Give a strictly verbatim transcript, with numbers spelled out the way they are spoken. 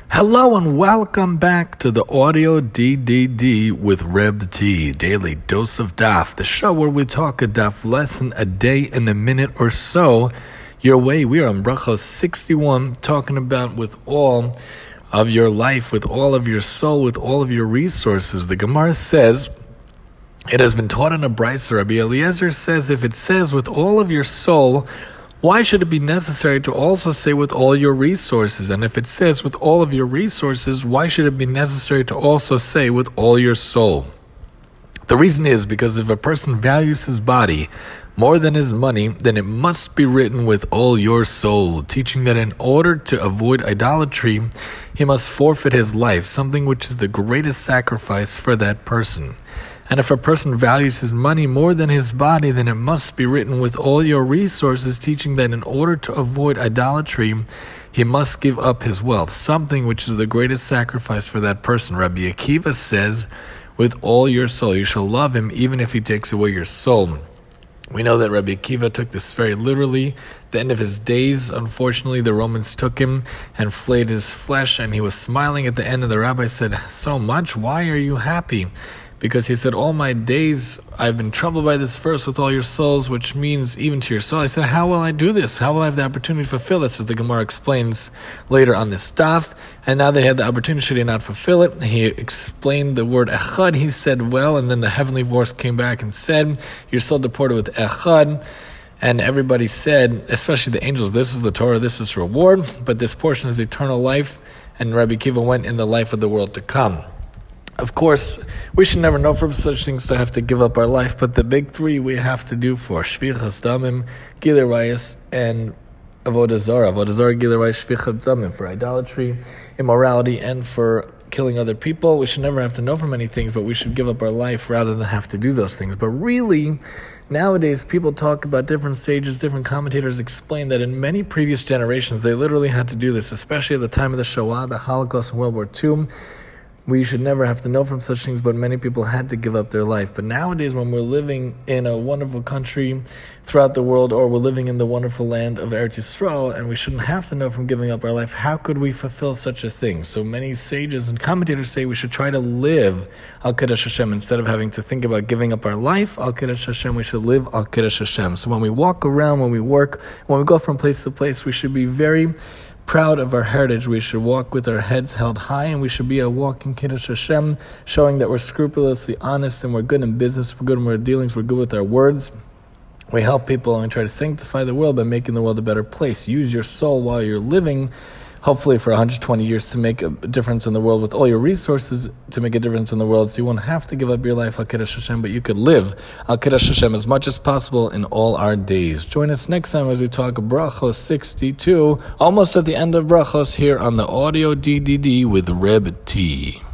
Hello and welcome back to the Audio D D D with Reb T, Daily Dose of Daf, the show where we talk a Daf lesson a day in a minute or so your way. We are on Brachos sixty-one, talking about with all of your life, with all of your soul, with all of your resources. The Gemara says, it has been taught in a Brisa. Rabbi Eliezer says, if it says with all of your soul, why should it be necessary to also say with all your resources? And if it says with all of your resources, why should it be necessary to also say with all your soul? The reason is because if a person values his body more than his money, then it must be written with all your soul, teaching that in order to avoid idolatry, he must forfeit his life, something which is the greatest sacrifice for that person. And if a person values his money more than his body, then it must be written with all your resources, teaching that in order to avoid idolatry, he must give up his wealth, something which is the greatest sacrifice for that person. Rabbi Akiva says, with all your soul, you shall love him even if he takes away your soul. We know that Rabbi Akiva took this very literally. At the end of his days, unfortunately, the Romans took him and flayed his flesh, and he was smiling at the end, and the rabbi said, so much, why are you happy? Because he said, all my days I've been troubled by this verse with all your souls, which means even to your soul. I said, how will I do this? How will I have the opportunity to fulfill this? As the Gemara explains later on this daf. And now that he had the opportunity, should he not fulfill it? He explained the word echad. He said, well, and then the heavenly voice came back and said, your soul deported with echad. And everybody said, especially the angels, this is the Torah, this is reward, but this portion is eternal life. And Rabbi Akiva went in the life of the world to come. Of course, we should never know from such things to have to give up our life, but the big three we have to do for Shvichas Damim, Gilui Arayos, and Avodah Zarah. Avodah Zarah, Gilui Arayos, Shvichas Damim, for idolatry, immorality, and for killing other people. We should never have to know from many things, but we should give up our life rather than have to do those things. But really, nowadays, people talk about different sages, different commentators explain that in many previous generations, they literally had to do this, especially at the time of the Shoah, the Holocaust, and World War Two. We should never have to know from such things, but many people had to give up their life. But nowadays, when we're living in a wonderful country throughout the world, or we're living in the wonderful land of Eretz Yisrael, and we shouldn't have to know from giving up our life, how could we fulfill such a thing? So many sages and commentators say we should try to live Al Kiddush Hashem. Instead of having to think about giving up our life, Al Kiddush Hashem, we should live Al Kiddush Hashem. So when we walk around, when we work, when we go from place to place, we should be very proud of our heritage. We should walk with our heads held high, and we should be a walking Kiddush Hashem, showing that we're scrupulously honest and we're good in business, we're good in our dealings, we're good with our words. We help people and try to sanctify the world by making the world a better place. Use your soul while you're living, hopefully for one hundred twenty years, to make a difference in the world with all your resources, to make a difference in the world. So you won't have to give up your life Al Kiddush Hashem, but you could live Al Kiddush Hashem as much as possible in all our days. Join us next time as we talk Brachos sixty-two, almost at the end of Brachos, here on the Audio D D D with Reb T.